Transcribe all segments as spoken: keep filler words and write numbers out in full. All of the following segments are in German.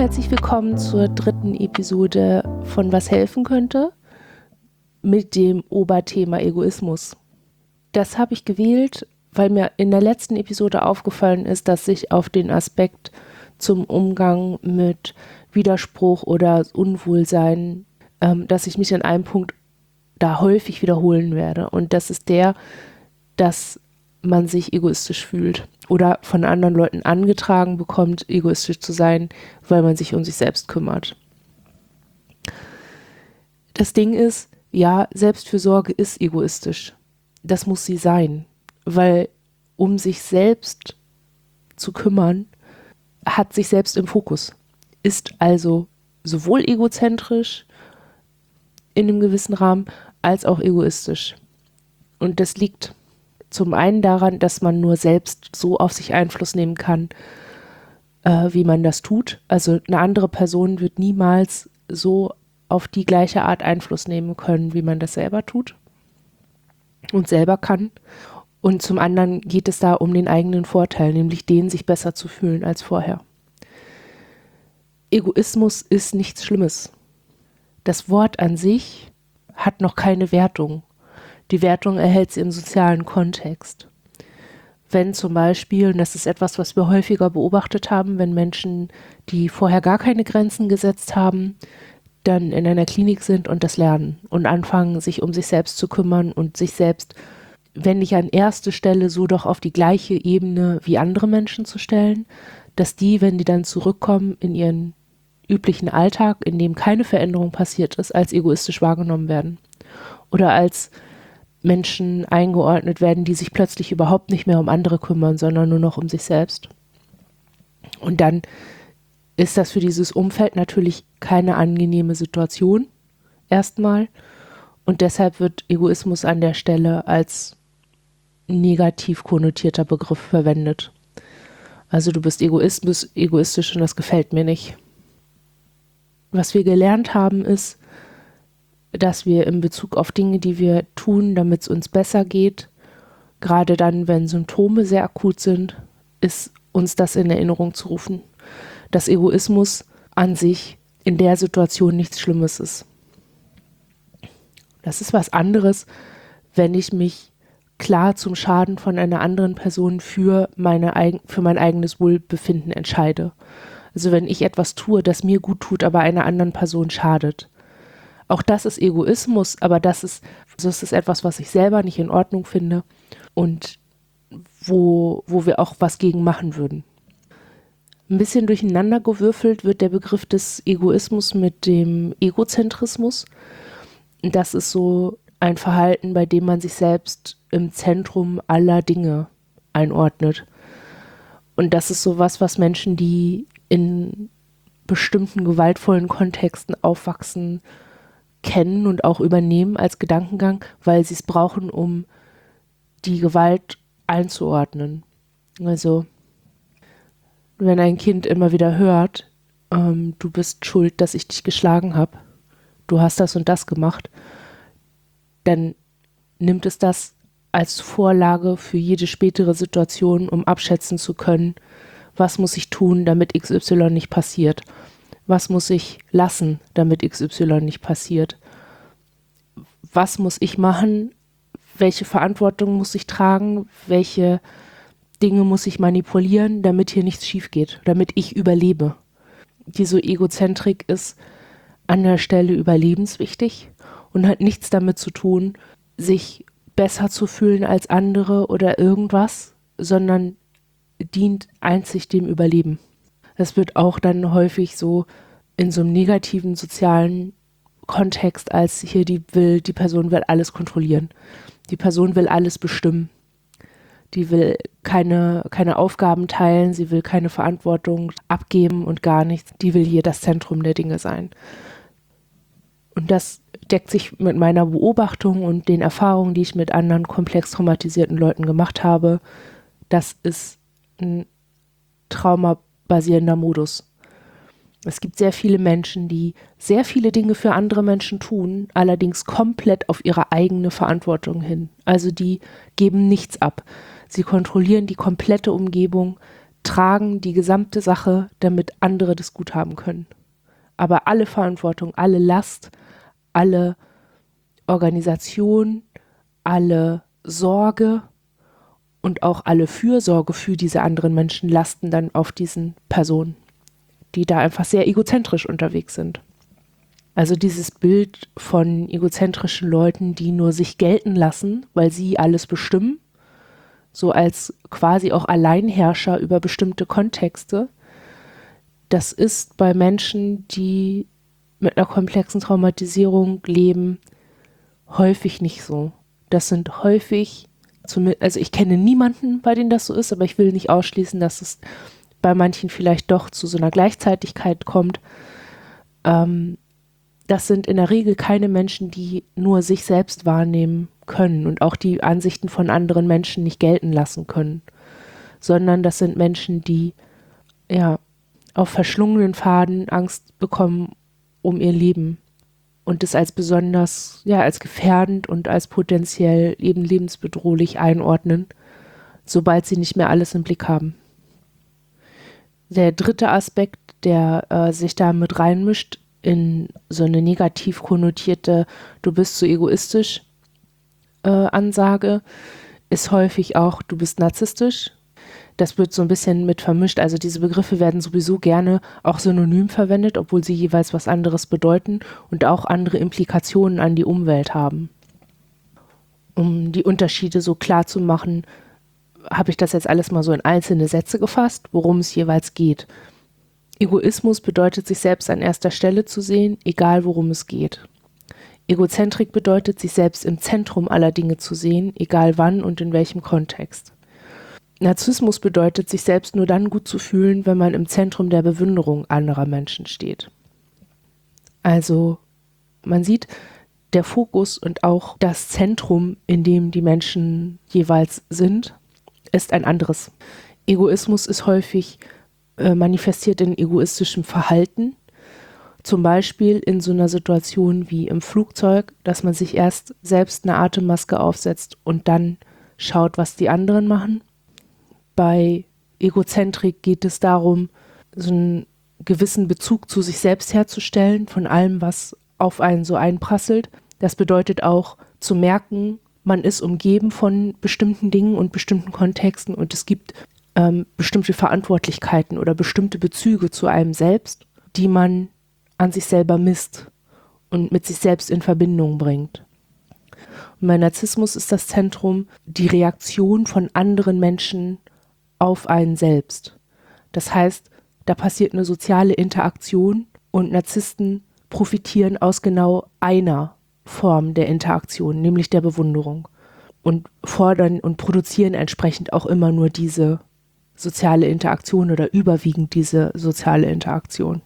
herzlich willkommen zur dritten Episode von Was helfen könnte mit dem Oberthema Egoismus. Das habe ich gewählt, weil mir in der letzten Episode aufgefallen ist, dass ich auf den Aspekt zum Umgang mit Widerspruch oder Unwohlsein, ähm, dass ich mich an einem Punkt da häufig wiederholen werde. Und das ist der, dass man sich egoistisch fühlt oder von anderen Leuten angetragen bekommt, egoistisch zu sein, weil man sich um sich selbst kümmert. Das Ding ist, ja, Selbstfürsorge ist egoistisch. Das muss sie sein, weil um sich selbst zu kümmern, hat sich selbst im Fokus, ist also sowohl egozentrisch in einem gewissen Rahmen als auch egoistisch. Und das liegt zum einen daran, dass man nur selbst so auf sich Einfluss nehmen kann, äh, wie man das tut. Also eine andere Person wird niemals so auf die gleiche Art Einfluss nehmen können, wie man das selber tut und selber kann. Und zum anderen geht es da um den eigenen Vorteil, nämlich den, sich besser zu fühlen als vorher. Egoismus ist nichts Schlimmes. Das Wort an sich hat noch keine Wertung. Die Wertung erhält sie im sozialen Kontext. Wenn zum Beispiel, und das ist etwas, was wir häufiger beobachtet haben, wenn Menschen, die vorher gar keine Grenzen gesetzt haben, dann in einer Klinik sind und das lernen und anfangen, sich um sich selbst zu kümmern und sich selbst, wenn nicht an erste Stelle, so doch auf die gleiche Ebene wie andere Menschen zu stellen, dass die, wenn die dann zurückkommen in ihren üblichen Alltag, in dem keine Veränderung passiert ist, als egoistisch wahrgenommen werden. Oder als Menschen eingeordnet werden, die sich plötzlich überhaupt nicht mehr um andere kümmern, sondern nur noch um sich selbst. Und dann ist das für dieses Umfeld natürlich keine angenehme Situation, erstmal. Und deshalb wird Egoismus an der Stelle als negativ konnotierter Begriff verwendet. Also du bist Egoismus, egoistisch und das gefällt mir nicht. Was wir gelernt haben ist, dass wir in Bezug auf Dinge, die wir tun, damit es uns besser geht, gerade dann, wenn Symptome sehr akut sind, ist uns das in Erinnerung zu rufen, dass Egoismus an sich in der Situation nichts Schlimmes ist. Das ist was anderes, wenn ich mich klar zum Schaden von einer anderen Person für, meine, für mein eigenes Wohlbefinden entscheide. Also wenn ich etwas tue, das mir gut tut, aber einer anderen Person schadet. Auch das ist Egoismus, aber das ist, das ist etwas, was ich selber nicht in Ordnung finde und wo, wo wir auch was gegen machen würden. Ein bisschen durcheinander gewürfelt wird der Begriff des Egoismus mit dem Egozentrismus. Das ist so ein Verhalten, bei dem man sich selbst im Zentrum aller Dinge einordnet. Und das ist sowas, was Menschen, die in bestimmten gewaltvollen Kontexten aufwachsen, kennen und auch übernehmen als Gedankengang, weil sie es brauchen, um die Gewalt einzuordnen. Also wenn ein Kind immer wieder hört, ähm, du bist schuld, dass ich dich geschlagen habe, du hast das und das gemacht, dann nimmt es das als Vorlage für jede spätere Situation, um abschätzen zu können, was muss ich tun, damit X Y nicht passiert. Was muss ich lassen, damit X Y nicht passiert? Was muss ich machen? Welche Verantwortung muss ich tragen? Welche Dinge muss ich manipulieren, damit hier nichts schief geht, damit ich überlebe? Diese Egozentrik ist an der Stelle überlebenswichtig und hat nichts damit zu tun, sich besser zu fühlen als andere oder irgendwas, sondern dient einzig dem Überleben. Das wird auch dann häufig so in so einem negativen sozialen Kontext als hier die will, die Person will alles kontrollieren. Die Person will alles bestimmen. Die will keine, keine Aufgaben teilen, sie will keine Verantwortung abgeben und gar nichts. Die will hier das Zentrum der Dinge sein. Und das deckt sich mit meiner Beobachtung und den Erfahrungen, die ich mit anderen komplex traumatisierten Leuten gemacht habe. Das ist ein traumabasierender Modus. Es gibt sehr viele Menschen, die sehr viele Dinge für andere Menschen tun, allerdings komplett auf ihre eigene Verantwortung hin. Also die geben nichts ab. Sie kontrollieren die komplette Umgebung. tragen die gesamte Sache, damit andere das gut haben können. Aber alle Verantwortung, alle Last, alle Organisation, alle Sorge und auch alle Fürsorge für diese anderen Menschen lasten dann auf diesen Personen, die da einfach sehr egozentrisch unterwegs sind. Also dieses Bild von egozentrischen Leuten, die nur sich gelten lassen, weil sie alles bestimmen, so als quasi auch Alleinherrscher über bestimmte Kontexte, das ist bei Menschen, die mit einer komplexen Traumatisierung leben, häufig nicht so. Das sind häufig, also ich kenne niemanden, bei dem das so ist, aber ich will nicht ausschließen, dass es bei manchen vielleicht doch zu so einer Gleichzeitigkeit kommt. Ähm, das sind in der Regel keine Menschen, die nur sich selbst wahrnehmen können und auch die Ansichten von anderen Menschen nicht gelten lassen können, sondern das sind Menschen, die ja auf verschlungenen Pfaden Angst bekommen um ihr Leben und es als besonders, ja, als gefährdend und als potenziell eben lebensbedrohlich einordnen, sobald sie nicht mehr alles im Blick haben. Der dritte Aspekt, der äh, sich da mit reinmischt in so eine negativ konnotierte "du bist zu egoistisch" äh, Ansage, ist häufig auch "du bist narzisstisch". Das wird so ein bisschen mit vermischt. Also diese Begriffe werden sowieso gerne auch synonym verwendet, obwohl sie jeweils was anderes bedeuten und auch andere Implikationen an die Umwelt haben. Um die Unterschiede so klar zu machen, habe ich das jetzt alles mal so in einzelne Sätze gefasst, worum es jeweils geht. Egoismus bedeutet, sich selbst an erster Stelle zu sehen, egal worum es geht. Egozentrik bedeutet, sich selbst im Zentrum aller Dinge zu sehen, egal wann und in welchem Kontext. Narzissmus bedeutet, sich selbst nur dann gut zu fühlen, wenn man im Zentrum der Bewunderung anderer Menschen steht. Also man sieht, der Fokus und auch das Zentrum, in dem die Menschen jeweils sind, ist ein anderes. Egoismus ist häufig äh, manifestiert in egoistischem Verhalten, zum Beispiel in so einer Situation wie im Flugzeug, dass man sich erst selbst eine Atemmaske aufsetzt und dann schaut, was die anderen machen. Bei Egozentrik geht es darum, so einen gewissen Bezug zu sich selbst herzustellen, von allem, was auf einen so einprasselt. Das bedeutet auch zu merken, man ist umgeben von bestimmten Dingen und bestimmten Kontexten und es gibt ähm, bestimmte Verantwortlichkeiten oder bestimmte Bezüge zu einem selbst, die man an sich selber misst und mit sich selbst in Verbindung bringt. Und bei Narzissmus ist das Zentrum die Reaktion von anderen Menschen auf einen selbst. Das heißt, da passiert eine soziale Interaktion und Narzissten profitieren aus genau einer Form der Interaktion, nämlich der Bewunderung, und fordern und produzieren entsprechend auch immer nur diese soziale Interaktion oder überwiegend diese soziale Interaktion.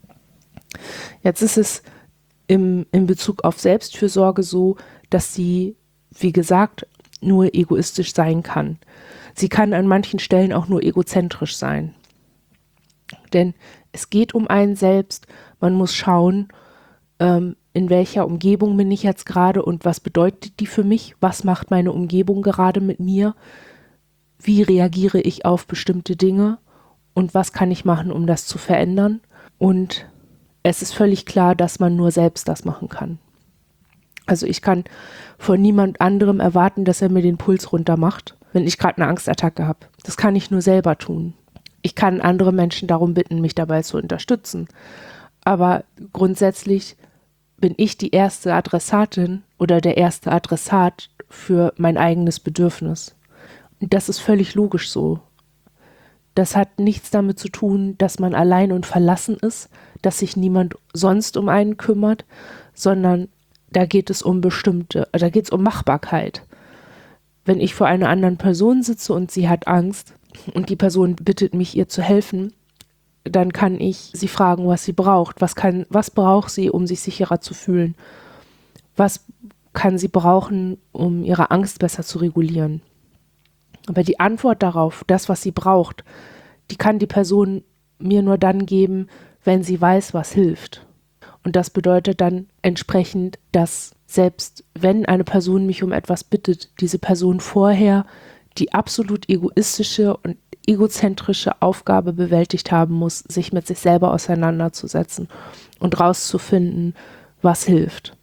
Jetzt ist es im, in Bezug auf Selbstfürsorge so, dass sie, wie gesagt, nur egoistisch sein kann. Sie kann an manchen Stellen auch nur egozentrisch sein. Denn es geht um einen selbst, man muss schauen, ähm, in welcher Umgebung bin ich jetzt gerade und was bedeutet die für mich, was macht meine Umgebung gerade mit mir, wie reagiere ich auf bestimmte Dinge und was kann ich machen, um das zu verändern. Und es ist völlig klar, dass man nur selbst das machen kann. Also ich kann von niemand anderem erwarten, dass er mir den Puls runter macht, wenn ich gerade eine Angstattacke habe. Das kann ich nur selber tun. Ich kann andere Menschen darum bitten, mich dabei zu unterstützen. Aber grundsätzlich bin ich die erste Adressatin oder der erste Adressat für mein eigenes Bedürfnis. Und das ist völlig logisch so. Das hat nichts damit zu tun, dass man allein und verlassen ist, dass sich niemand sonst um einen kümmert, sondern da geht es um bestimmte, da geht es um Machbarkeit. Wenn ich vor einer anderen Person sitze und sie hat Angst und die Person bittet mich, ihr zu helfen, dann kann ich sie fragen, was sie braucht. Was kann, was braucht sie, um sich sicherer zu fühlen? Was kann sie brauchen, um ihre Angst besser zu regulieren? Aber die Antwort darauf, das, was sie braucht, die kann die Person mir nur dann geben, wenn sie weiß, was hilft. Und das bedeutet dann entsprechend, dass selbst wenn eine Person mich um etwas bittet, diese Person vorher die absolut egoistische und egozentrische Aufgabe bewältigt haben muss, sich mit sich selber auseinanderzusetzen und rauszufinden, was hilft.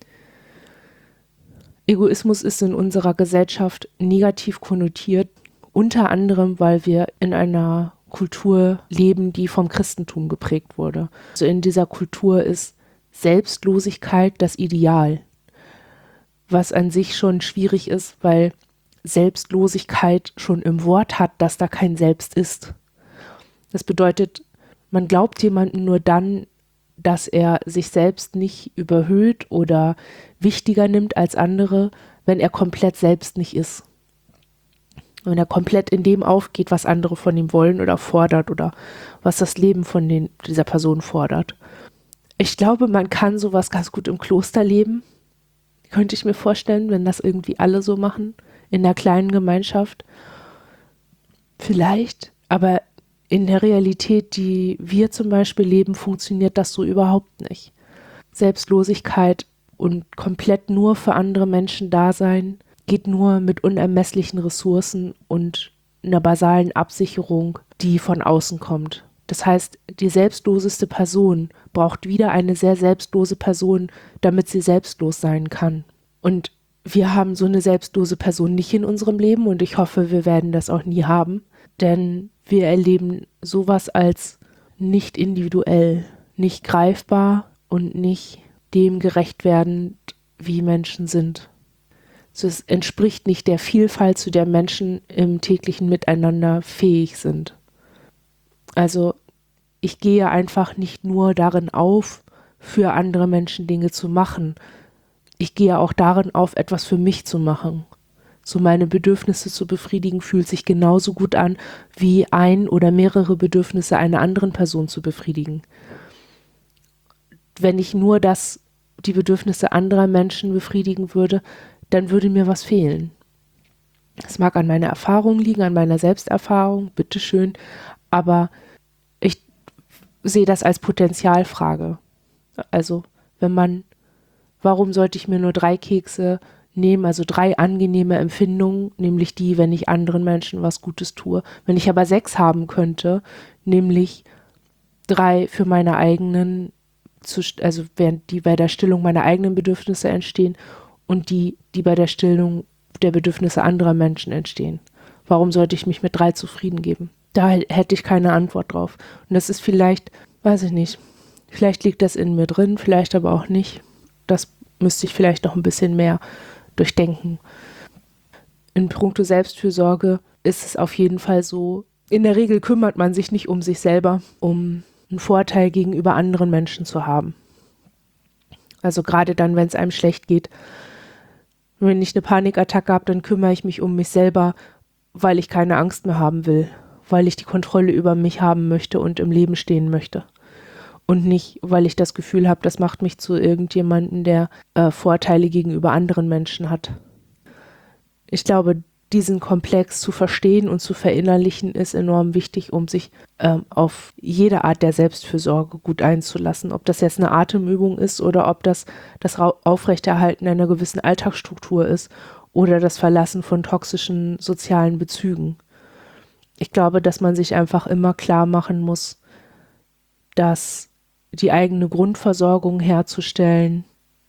Egoismus ist in unserer Gesellschaft negativ konnotiert, unter anderem, weil wir in einer Kultur leben, die vom Christentum geprägt wurde. Also in dieser Kultur ist Selbstlosigkeit das Ideal, was an sich schon schwierig ist, weil Selbstlosigkeit schon im Wort hat, dass da kein Selbst ist. Das bedeutet, man glaubt jemandem nur dann, dass er sich selbst nicht überhöht oder wichtiger nimmt als andere, wenn er komplett selbst nicht ist. Wenn er komplett in dem aufgeht, was andere von ihm wollen oder fordert oder was das Leben von den, dieser Person fordert. Ich glaube, man kann sowas ganz gut im Kloster leben. Könnte ich mir vorstellen, wenn das irgendwie alle so machen, in einer kleinen Gemeinschaft. Vielleicht, aber in der Realität, die wir zum Beispiel leben, funktioniert das so überhaupt nicht. Selbstlosigkeit und komplett nur für andere Menschen da sein, geht nur mit unermesslichen Ressourcen und einer basalen Absicherung, die von außen kommt. Das heißt, die selbstloseste Person braucht wieder eine sehr selbstlose Person, damit sie selbstlos sein kann. Und wir haben so eine selbstlose Person nicht in unserem Leben und ich hoffe, wir werden das auch nie haben, denn wir erleben sowas als nicht individuell, nicht greifbar und nicht dem gerecht werdend, wie Menschen sind. Also es entspricht nicht der Vielfalt, zu der Menschen im täglichen Miteinander fähig sind. Also ich gehe einfach nicht nur darin auf, für andere Menschen Dinge zu machen. Ich gehe auch darin auf, etwas für mich zu machen. So meine Bedürfnisse zu befriedigen, fühlt sich genauso gut an, wie ein oder mehrere Bedürfnisse einer anderen Person zu befriedigen. Wenn ich nur das, die Bedürfnisse anderer Menschen befriedigen würde, dann würde mir was fehlen. Es mag an meiner Erfahrung liegen, an meiner Selbsterfahrung, bitteschön, aber ich sehe das als Potenzialfrage. Also, wenn man, warum sollte ich mir nur drei Kekse nehmen, also drei angenehme Empfindungen, nämlich die, wenn ich anderen Menschen was Gutes tue. Wenn ich aber sechs haben könnte, nämlich drei für meine eigenen, also während die bei der Stillung meiner eigenen Bedürfnisse entstehen und die, die bei der Stillung der Bedürfnisse anderer Menschen entstehen. Warum sollte ich mich mit drei zufrieden geben? Da hätte ich keine Antwort drauf. Und das ist vielleicht, weiß ich nicht, vielleicht liegt das in mir drin, vielleicht aber auch nicht. Das müsste ich vielleicht noch ein bisschen mehr durchdenken. In puncto Selbstfürsorge ist es auf jeden Fall so, in der Regel kümmert man sich nicht um sich selber, um einen Vorteil gegenüber anderen Menschen zu haben. Also gerade dann, wenn es einem schlecht geht, wenn ich eine Panikattacke habe, dann kümmere ich mich um mich selber, weil ich keine Angst mehr haben will, weil ich die Kontrolle über mich haben möchte und im Leben stehen möchte. Und nicht, weil ich das Gefühl habe, das macht mich zu irgendjemandem, der äh, Vorteile gegenüber anderen Menschen hat. Ich glaube, diesen Komplex zu verstehen und zu verinnerlichen, ist enorm wichtig, um sich ähm, auf jede Art der Selbstfürsorge gut einzulassen. Ob das jetzt eine Atemübung ist oder ob das das Aufrechterhalten einer gewissen Alltagsstruktur ist oder das Verlassen von toxischen sozialen Bezügen. Ich glaube, dass man sich einfach immer klar machen muss, dass die eigene Grundversorgung herzustellen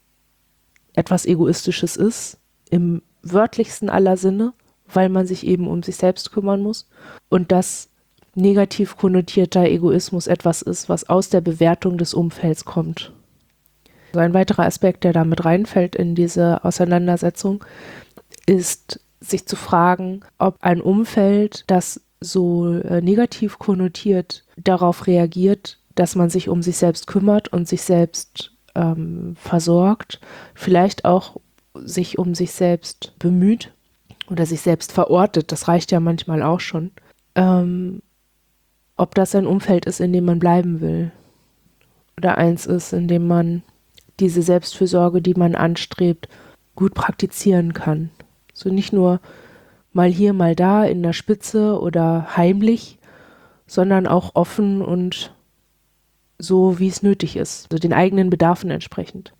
etwas Egoistisches ist, im wörtlichsten aller Sinne, weil man sich eben um sich selbst kümmern muss und dass negativ konnotierter Egoismus etwas ist, was aus der Bewertung des Umfelds kommt. Also ein weiterer Aspekt, der damit reinfällt in diese Auseinandersetzung, ist, sich zu fragen, ob ein Umfeld, das so äh, negativ konnotiert darauf reagiert, dass man sich um sich selbst kümmert und sich selbst ähm, versorgt, vielleicht auch sich um sich selbst bemüht oder sich selbst verortet, das reicht ja manchmal auch schon, ähm, ob das ein Umfeld ist, in dem man bleiben will oder eins ist, in dem man diese Selbstfürsorge, die man anstrebt, gut praktizieren kann. So nicht nur mal hier, mal da in der Spitze oder heimlich, sondern auch offen und so, wie es nötig ist, also den eigenen Bedarfen entsprechend.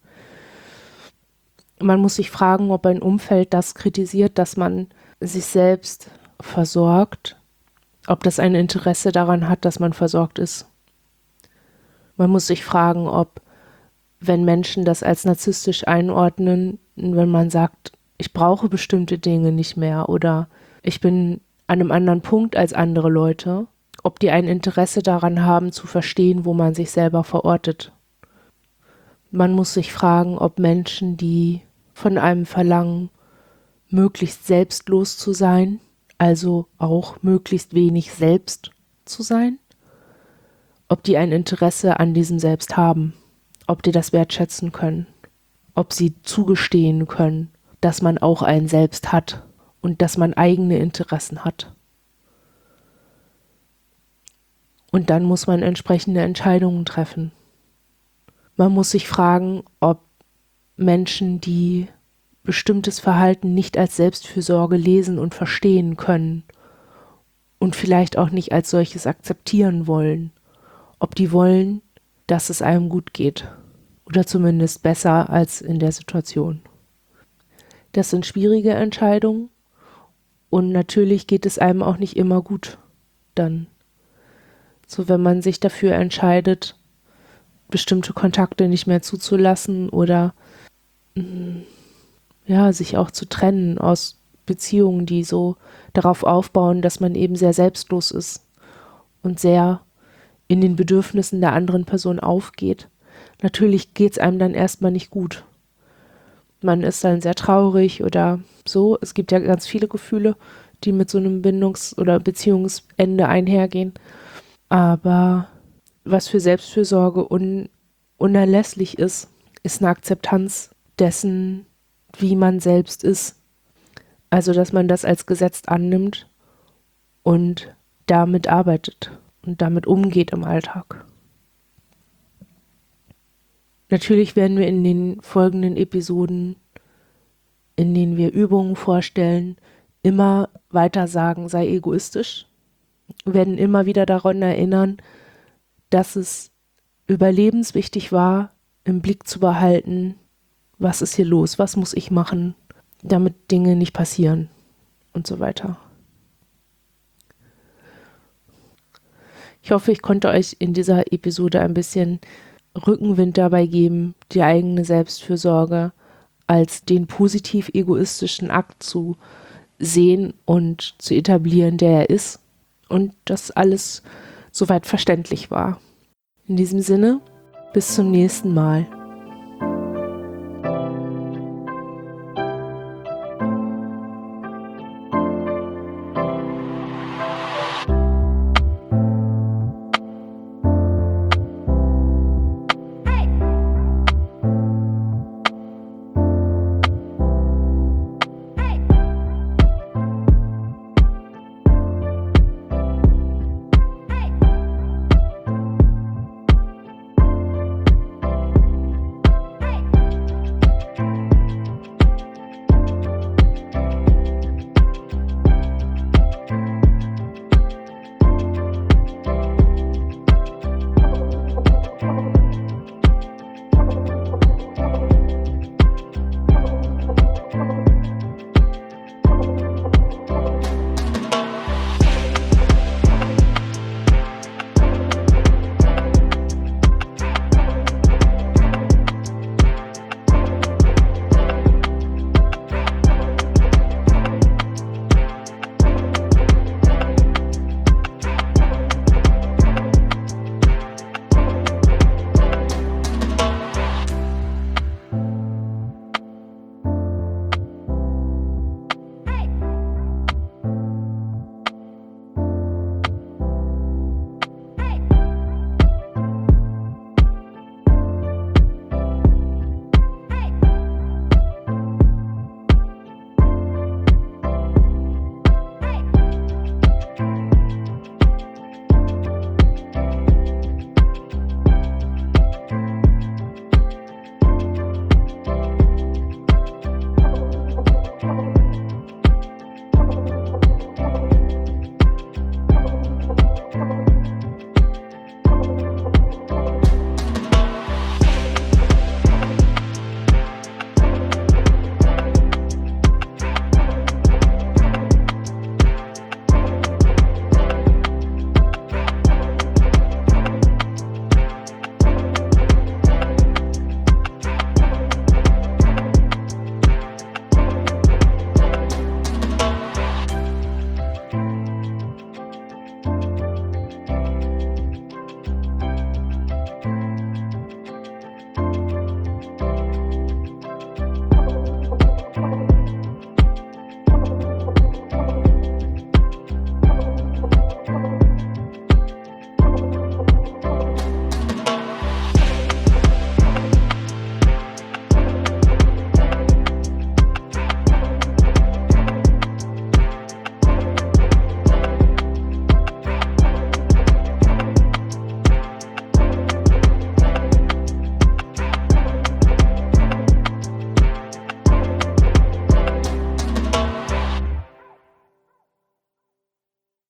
Man muss sich fragen, ob ein Umfeld das kritisiert, dass man sich selbst versorgt, ob das ein Interesse daran hat, dass man versorgt ist. Man muss sich fragen, ob, wenn Menschen das als narzisstisch einordnen, wenn man sagt, ich brauche bestimmte Dinge nicht mehr oder ich bin an einem anderen Punkt als andere Leute, ob die ein Interesse daran haben, zu verstehen, wo man sich selber verortet. Man muss sich fragen, ob Menschen, die von einem verlangen, möglichst selbstlos zu sein, also auch möglichst wenig selbst zu sein, ob die ein Interesse an diesem Selbst haben, ob die das wertschätzen können, ob sie zugestehen können, dass man auch ein Selbst hat und dass man eigene Interessen hat. Und dann muss man entsprechende Entscheidungen treffen. Man muss sich fragen, ob Menschen, die bestimmtes Verhalten nicht als Selbstfürsorge lesen und verstehen können und vielleicht auch nicht als solches akzeptieren wollen, ob die wollen, dass es einem gut geht oder zumindest besser als in der Situation. Das sind schwierige Entscheidungen und natürlich geht es einem auch nicht immer gut dann. So, wenn man sich dafür entscheidet, bestimmte Kontakte nicht mehr zuzulassen oder ja, sich auch zu trennen aus Beziehungen, die so darauf aufbauen, dass man eben sehr selbstlos ist und sehr in den Bedürfnissen der anderen Person aufgeht. Natürlich geht es einem dann erstmal nicht gut. Man ist dann sehr traurig oder so. Es gibt ja ganz viele Gefühle, die mit so einem Bindungs- oder Beziehungsende einhergehen. Aber was für Selbstfürsorge un- unerlässlich ist, ist eine Akzeptanz dessen, wie man selbst ist. Also, dass man das als Gesetz annimmt und damit arbeitet und damit umgeht im Alltag. Natürlich werden wir in den folgenden Episoden, in denen wir Übungen vorstellen, immer weiter sagen, sei egoistisch. Wir werden immer wieder daran erinnern, dass es überlebenswichtig war, im Blick zu behalten, was ist hier los, was muss ich machen, damit Dinge nicht passieren und so weiter. Ich hoffe, ich konnte euch in dieser Episode ein bisschen Rückenwind dabei geben, die eigene Selbstfürsorge als den positiv egoistischen Akt zu sehen und zu etablieren, der er ist, und dass alles soweit verständlich war. In diesem Sinne, bis zum nächsten Mal.